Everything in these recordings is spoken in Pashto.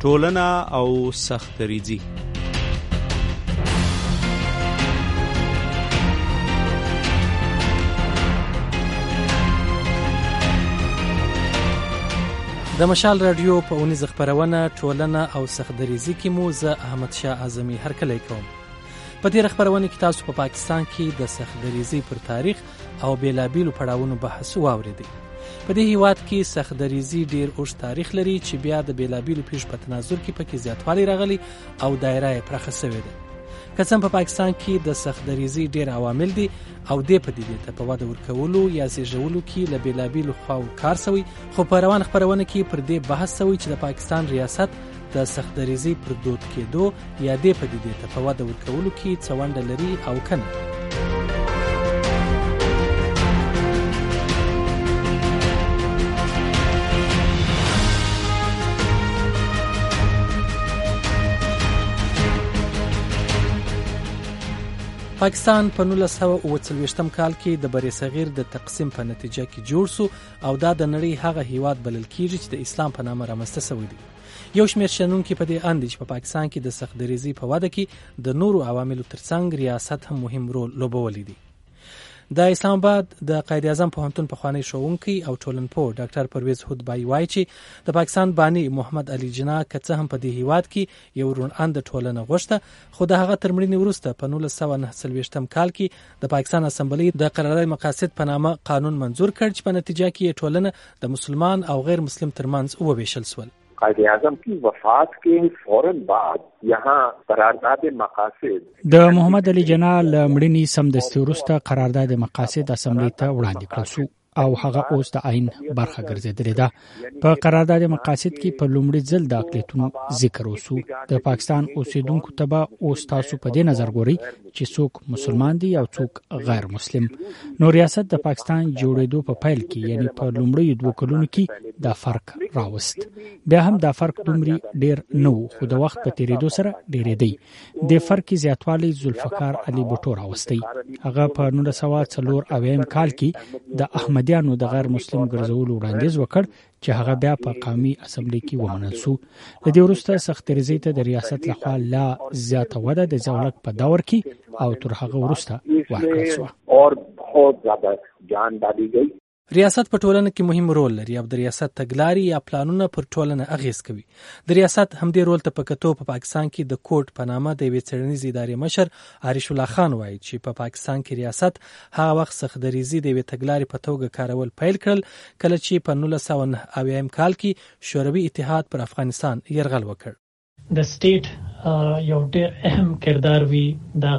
ټولنه او سختدریزي. د مشال رادیو په اونیز خبرونه ټولنه او سختدریزي کې مو زه احمد شاه اعظمي هرکلی کوم. په دې خبرونه کې تاسو په پاکستان کې د سختدریزي پر تاریخ او بیلابیلو پړاوونو بحث واوریدئ. په دې هیواد کې سختدریزي ډیر اوږد تاریخ لري چې بیا د بیلابیلو پیښو په تناظر کې پکې زیاتوالی راغلی او دایره یې پراخه شوې ده. که څنګه په پاکستان کې د سختدریزي ډیر عوامل دي او دې پدیدې ته په وده ورکولو یا زیږولو کې له بیلابیلو خواو کار شوی، خو په روان خبرونه کې پر دې بحث شوی چې د پاکستان ریاست د سختدریزي پر دود کېدو یا دې پدیدې ته په وده ورکولو کې څه ونډه لري او کنه. پاکستان په 1940 کال کې د بری صغیر د تقسیم په نتیجه کې جوړ شو او دا د نړۍ هغه هیواد بلل کیږي چې د اسلام په نامه رامنځته شوی دی. یو شمېر شنونکي په دې اند چې په پاکستان کې د سختدریزي په وده کې د نورو عواملو ترڅنګ ریاست هم مهم رول لوبولی دی. د اسلام آباد د قائد اعظم پوهنتون پخوانی ښوونکی او ټولنپوه ډاکټر پرویز هودبای وایي چې د پاکستان بانی محمد علي جناح که څه هم په دې هیواد کې یو روڼاند ټولنه غوښته، خو د هغه تر مړینې وروسته په 1949 کال کې د پاکستان اسمبلی د قرارداد مقاصد په نامه قانون منظور کړ چې په نتیجه کې ټولنه د مسلمان او غیر مسلم ترمنځ وویشل شول. قائد اعظم کی وفات کے فوراً بعد یہاں قرارداد مقاصد د محمد علي جناح لمړنی سمدستي وروسته قرارداد مقاصد اسمبلی ته وړاندې کړل شو او هغه اوس د عین برخه ګرځیدلې ده. په قرارداد مقاصد کې په لومړي ځل د اقلیتونو ذکر وشو. د پاکستان اوسیدونکو ته به اوس تاسو په دې نظر ګوري چې څوک مسلمان دي او څوک غیر مسلم. نو ریاست د پاکستان جوړېدو په پیل کې یعنی په لومړي 2 کلونو کې دا فرق راوست. بیا هم دا فرق دومره ډیر نه و، خو د وخت په تیریدو سره ډیرېدی. د فرق زیاتوالی ذوالفقار علي بوټو راوستی. هغه په 1904 کال کې د احمدیانو د غیر مسلم ګرځولو وړاندیز وکړ چې هغه بیا په قومي اسمبلی کې ومنل شو. د دې وروسته سختدریزي ته د ریاست لخوا لا زیاته وده د ځولک په دور کې او تر هغه وروسته ورکړل شو او بہت زیاده جان ډالي گئی. ریاست په ټولنه کې مهم رول لري او د ریاست تګلارې یا پلانونه پر ټولنه اغیز کوي. د ریاست همدې رول ته په کتو په پاکستان کې د کوټ په نامه د یوې څېړنیزې ادارې مشر عارش الله خان وایي چې په پاکستان کې ریاست هغه وخت سختدریزي د یوې تګلارې په توګه کارول پیل کړل کله چې په 1990 کال کې شوروي اتحاد پر افغانستان یرغل وکړ. د سټیټ یو ډېر اهم کردار وی د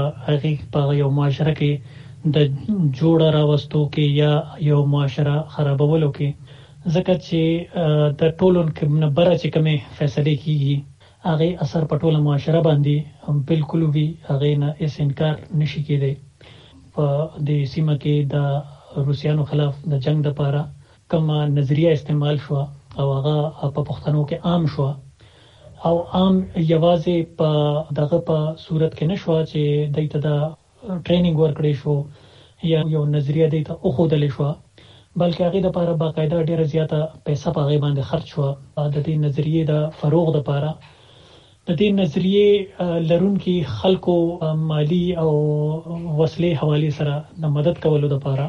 هغې په یو معاشره کې د جوړه راوستو کې یا یو معاشره خرابولو کې، ځکه چې د ټولو نبره چې کومې فیصلې کیږي هغه اثر په ټوله معاشره باندې بالکل وی، هغه نه اس انکار نشي کېدی. په دې سیمه کې د روسیانو خلاف د جنگ لپاره کوم نظریه استعمال شو او هغه په پښتنو کې عام شو او عام یوازې په دغه په صورت کې نشو چې دایته د ټریننګ ورکړی شو یا یو نظریه دی ته او خودل شو، بلکې هغه د لپاره باقاعده ډیره زیاته پیسې په هغه باندې خرج شو د دې نظریه د فروغ لپاره. د دې نظریه لرونکي خلکو مالی او وسلې حواله سره د مدد کولو لپاره.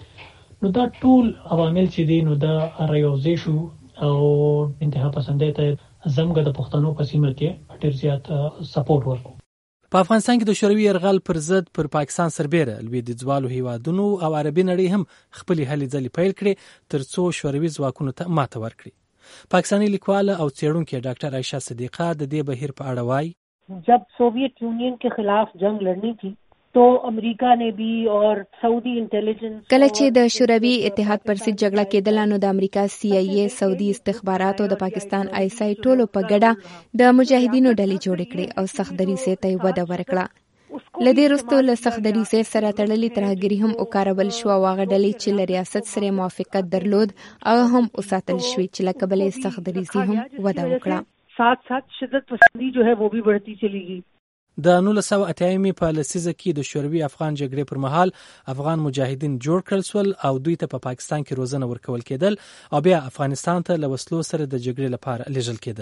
نو دا ټول عوامل چې دي نو دا رايوځي شو او انتها پسندې ته زموږ د پښتنو په سیمه کې ډیر زیات سپورټ ورکړ. په افغانستان کې د شوروي یرغل پر ضد پر پاکستان سربېره لویدیځوالو هیوادونو او عربي نړۍ هم خپلې هلې ځلې پیل کړې ترڅو شوروي ځواکونو ته ماته ورکړي. پاکستانی لیکواله او څېړونکې ډاکټر عائشہ صدیقه د دې بهیر په اړه وایي जब Soviet union के खिलाफ जंग लड़नी थी तो امریکا نے بھی اور سعودي انټيليجنس کله چې د شوروي اتحاد پر ضد جګړه کېدله نو د امریکا CIA سعودي استخباراتو د پاکستان ISI ټولو په ګډه د مجاهدینو ډلې جوړې کړې او سختدریزي ته وده ورکړه. لدې وروسته له سختدریزي سره تړلې ترهګري هم وکارول شو او هغه ډلې چې له ریاست سره موافقت درلود هغه هم وساتل شوې چې له کبله سختدریزي هم وده وکړه. साथ साथ शिदत पसंदी जो है वो भी बढ़ती चली गई. د 1980 په لسیزه کې د شوروي افغان جګړې پر مهال افغان مجاهدین جوړ کړل شول او دوی ته په پاکستان کې روزنه ورکول کېدل او بیا افغانستان ته له وسلو سره د جګړې لپاره لیږل کېدل.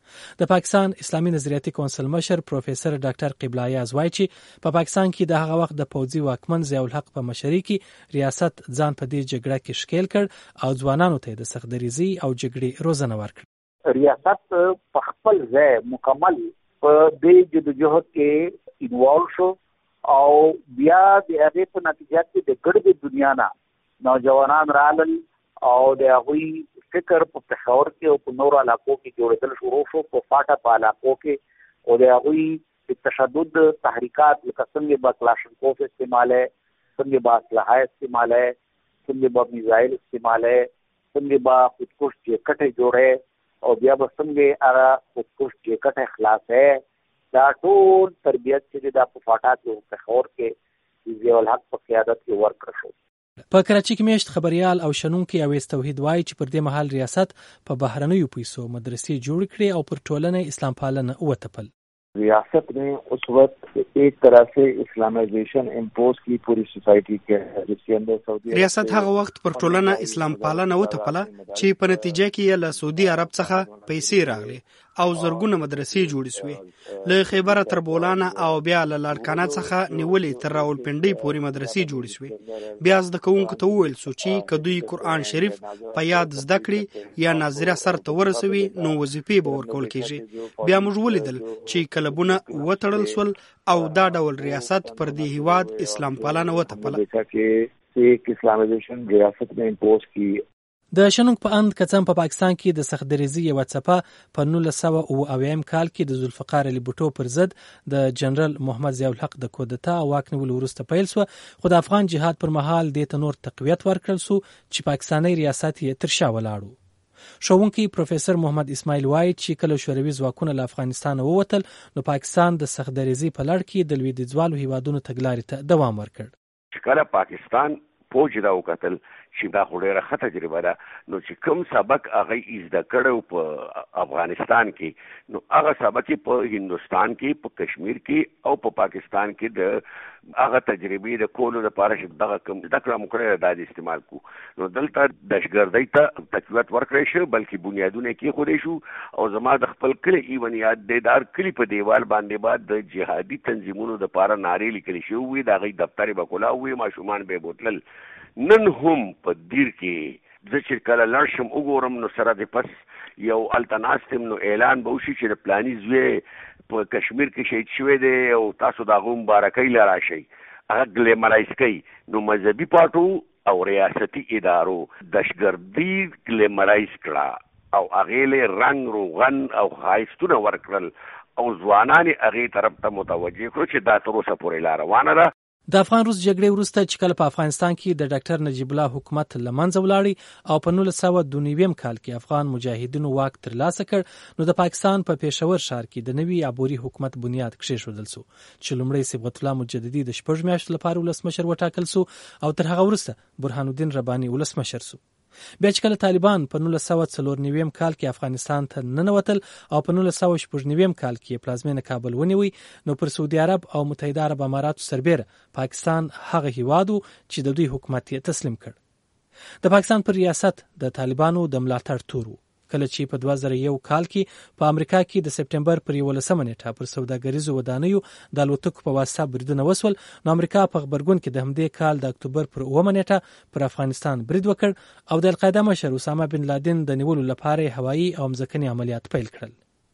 د پاکستان اسلامي نظریاتي کونسل مشر پروفیسور ډاکټر قبله یاز وایي چې په پاکستان کې د هغه وخت د پوځي واکمن ضیاء الحق په مشرۍ کې ریاست ځان په دې جګړه کې ښکیل کړ او ځوانانو ته د سختدریزي او جګړې روزنه ورکړه. ریاست په خپل ځای مکمل په دې جدوجہد کې انوالو شو او بیا د هغې په نتیجه کې د ګډې دنیا نه نوجوانان رالل او د هغوی فکر په پېښور کې او په نورو علاقو کې جوړېدل شروع شو. په فاټا په علاقو کې او د هغوی د تشدد تحریکات لکه څنګه به کلاشنکوف استعماله، څنګه به اسلحه استعماله، څنګه به میزایل استعماله، څنګه به خودکش جیکټې جوړې او بیا به څنګه هغه خودکش جیکټې خلاصې. دا ټول تربیت چې د په فاټا کې پېښور کې ضیاء الحق په قیادت کې ورکړل شو. په کراچۍ کې میشت خبريال او شنونکي اویس توحید وایي چې پر دې مهال ریاست په بهرنیو پیسو مدرسې جوړ کړې او پر ټولنه اسلام پالنه وتپل. रियासत ने उस वक्त एक तरह से इस्लामाइजेशन इम्पोज की पूरी सोसाइटी के, जिसके अंदर सऊदी ریاست هغه وخت پر ټولنه اسلام پالنه وتپله چې په نتیجه کې له سعودي عرب څخه پیسې راغلي او زرګونه مدرسې جوړې شوې. له خیبر تر بولانه او بیا له لارکانه څخه نیولې تر راولپنډۍ پورې مدرسې جوړې شوې. بیا زده کوونکو ته وویل شو چې که دوی قرآن شریف په یاد زده کړي یا ناظره سر ته ورسوي نو وظیفې به ورکول کېږي. بیا موږ ولیدل چې کلبونه وتړل شول او دا ډول ریاست پر دې هیواد اسلام پالنه وتپله. د شنونک په اند کڅم په پاکستان کې د سختدریزي یو څپه په 1990 کال کې د ذوالفقار علي بوټو پر ضد د جنرال محمد ضیاء الحق د کودتا او واک نیولو وروسته پیل شو، خو د افغان جهاد پر مهال د تنور تقویت ورکړل شو چې پاکستاني ریاست یې تر شا ولاړو. ښوونکی پروفیسور محمد اسماعیل وایي چې کله شوروي ځواکونه له افغانستان ووتل نو پاکستان د سختدریزي په لړ کې د لویدیځوالو هیوادونو تګلارې ته دوام ورکړ. کله پاکستان فوج دا وکتل چې دا خو ډېره ښه تجربه ده، نو چې کوم سبق هغه زده کړی په افغانستان کې نو هغه سبق په هندوستان کې، په کشمیر کې او په پاکستان کې د هغه تجربې د کولو لپاره چې دغه کوم زده کړه موږ کړې ده د استعمال کو نو دلته دهشتګردۍ ته تقویت ورکړی شو، بلکې بنیادونه کېښودی شو. او زما د خپل کلي ایون یاد دی د هر کلي په دیوال باندې بعد د جهادي تنظیمونو دپاره نارې لیکلې شوې وې، د هغوی دفتر به کلا وې، ماشومان به یې بوتلل. نن هم په دیر کې زه چې کله لاړ شم وګورم نو سره د پس یو هلته ناست یم نو اعلان به وشي چې د پلاني زوی په کشمیر کې شهید شوی دی او تاسو د هغه مبارکۍ له راشئ. هغه ګلیمرایز کوي. نو مذهبي پارټو او ریاستي ادارو دهشتګردي ګلیمرایز کړه او هغې له رنګ روغن او ښایستونه ورکړل او ځوانان یې هغې طرف ته متوجه کړو چې دا تر اوسه پورې لا روانه ده. د افغان روس جګړې وروسته چې کله په افغانستان کې د ډاکټر نجیب الله حکومت له منځه ولاړی او په 1992 کال کې افغان مجاهدینو واک ترلاسه کړ نو د پاکستان په پېښور ښار کې د نوي عبوري حکومت بنیاد کېښودل شو چې لومړی صبغت الله مجددي د 6 میاشتو لپاره ولسمشر وټاکل شو او تر هغه وروسته برهان الدین رباني ولسمشر شو. بیا چې کله طالبان په 1994 کال کې افغانستان ته ننوتل او په 1999 کال کې پلازمینه کابل ونیوي نو پر سعودي عرب او متحده عرب اماراتو سربېره پاکستان هغه هیواد چې د دوی حکومت یې تسلیم کړ. د پاکستان پر ریاست د طالبانو د ملاتړ تور کله چې په 2001 کال کې په امریکا کې د سپټمبر پر 11 نیټه پر سوداګریزو ودانیو د الوتکو په واسطه بریدونه وسول نو امریکا په خبرګون کې د همدې کال د اکتوبر پر 9 نیټه پر افغانستان برید وکړ او د القاعده مشر اسامه بن لادن د نیولو لپاره هوایي او ځمکني عملیات پیل کړل.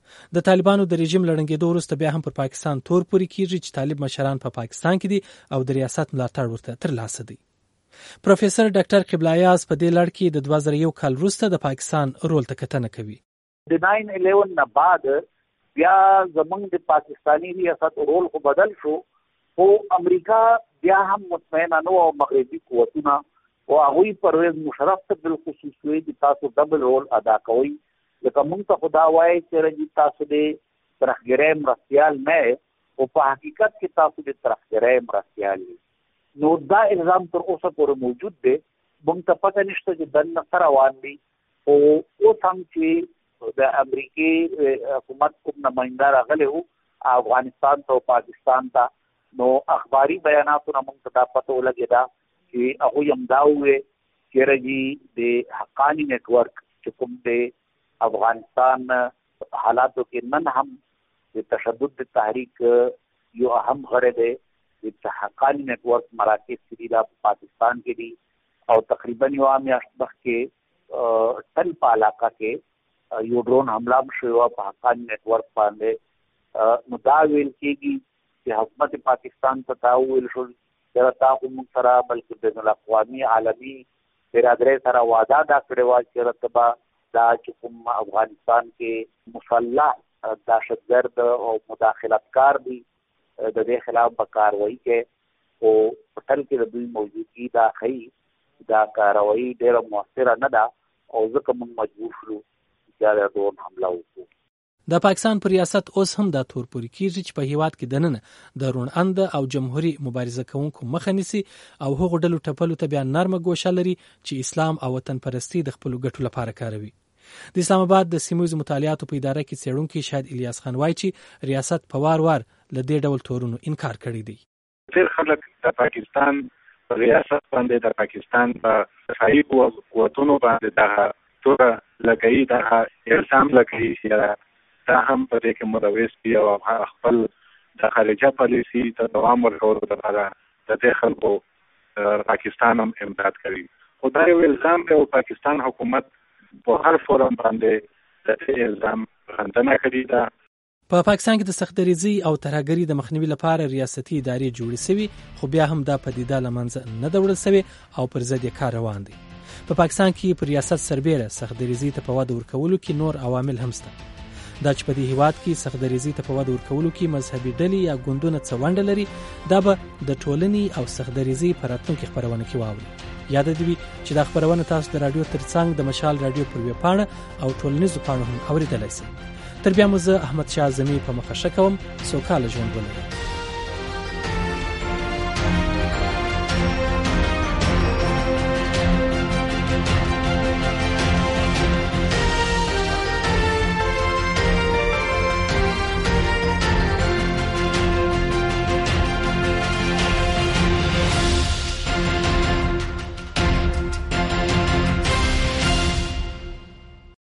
د طالبانو د رژیم لړنګېدو وروسته بیا هم پر پاکستان تور پورې کیږي چې طالب مشران په پاکستان کې دي او د ریاست ملاتړ ورته ترلاسه دی. پروفیسور ډاکټر قبله یاز په دې لړ کې د 2001 کال وروسته د پاکستان رول ته کتنه کوي. د 9/11 نه بعد بیا زمونږ د پاکستانی ریاست رول خو بدل شو، خو امریکا بیا هم مطمئنه نه او مغربي قوتونه او هغوی پرویز مشرف ته بالخصوص وی چې تاسو ډبل رول ادا کوئ. لکه مونږ ته خدا وایي چې تاسو د ترهګرۍ مرستیال نه او په حقیقت کې تاسو د ترهګرۍ مرستیال یې. نو دا الزام تر اوسه پورې موجود دی. موږ ته پته نشته چې دننه څه روان دي او اوس هم چې د امریکې حکومت کوم نماینده راغلی و افغانستان ته او پاکستان ته نو اخباري بیاناتو نه موږ ته دا پته ولګېده چې هغوی هم دا وویل چې د حقاني نیټورک چې کوم دی افغانستان حالاتو کې نن هم د تشدد تحریک یو اهم غړی دی د حقانی نیټ ورک مراکز چې دا پاکستان کې دي او تقریبا یو میاشت مخکې تل په علاقه کې یو ډرون حمله شوی په حقانی نیټ ورک باندې نو دا ویل کېږي چې حکومت پاکستان ته دا ویل شول چې تاسو موږ سره بلکې بین الاقوامي عالمي برادرۍ سره وعده دا کړې وه چې رتبه دا چې کوم افغانستان کې مسلح دهشتګرد او مداخلتکار دي د دې خلاف به کاروایی کې او په ټل کې د دوی موجودګي دا ښیي دا کاروایی ډېره مؤثره نه ده او ځکه موږ مجبور شولو چې دا ډرون حمله وکړو. د پاکستان پر ریاست اوس هم دا تور پورې کیږي چې په هیواد کې دننه د روڼاند او جمهوریت مبارزه کوونکو مخه نیسي او هغو ډلو ټپلو ته بیا نرمه ګوشه لري چې اسلام او وطن پرستی د خپلو ګټو لپاره کاروي. د اسلام آباد د سیمویزو مطالعاتو په اداره کې څېړونکی شاهد الیاس خان وایي چې ریاست په وار وار له دې ډول تورونو انکار کړی دی. ډېر خلک د پاکستان په ریاست باندې د پاکستان په دفاعي قوتونو باندې دغه توګه لګوي، دغه الزام لګوي چې دا هم په دې کې مرویس دي او خپل د خارجه پالیسي ته دوام ورکولو لپاره د دې خلکو پاکستان هم امداد کوي. خو دا یو الزام دی او پاکستان حکومت په هر فورم باندې د دې الزام غندنه کړې ده. په پاکستان کې د سختدریزي او ترهګرۍ د مخنیوي لپاره ریاستي ادارې جوړې شوي، خو بیا هم دا پدیده له منځه نه ده وړل شوې او پر ضد یې کار روان دی. په پاکستان کې پر ریاست سربیره سختدریزي ته په وده ورکولو کې نور عوامل هم شته. دا چې په دې هیواد کې سختدریزي ته په وده ورکولو کې مذهبي ډلې یا ګوندونه څه ونډه لري، دا به د ټولنې او سختدریزي په راتلونکي خپرونه کې واوري. یاد دې وي چې دا خپرونه تاسو د رادیو ترڅنګ د مشال رادیو پر ویب پاڼه او ټولنیزو پاڼو هم اوریدلای شئ. تر بیا مو زه احمد شاه زمي په مخه ښه کوم. سوکاله ژوند ولرئ.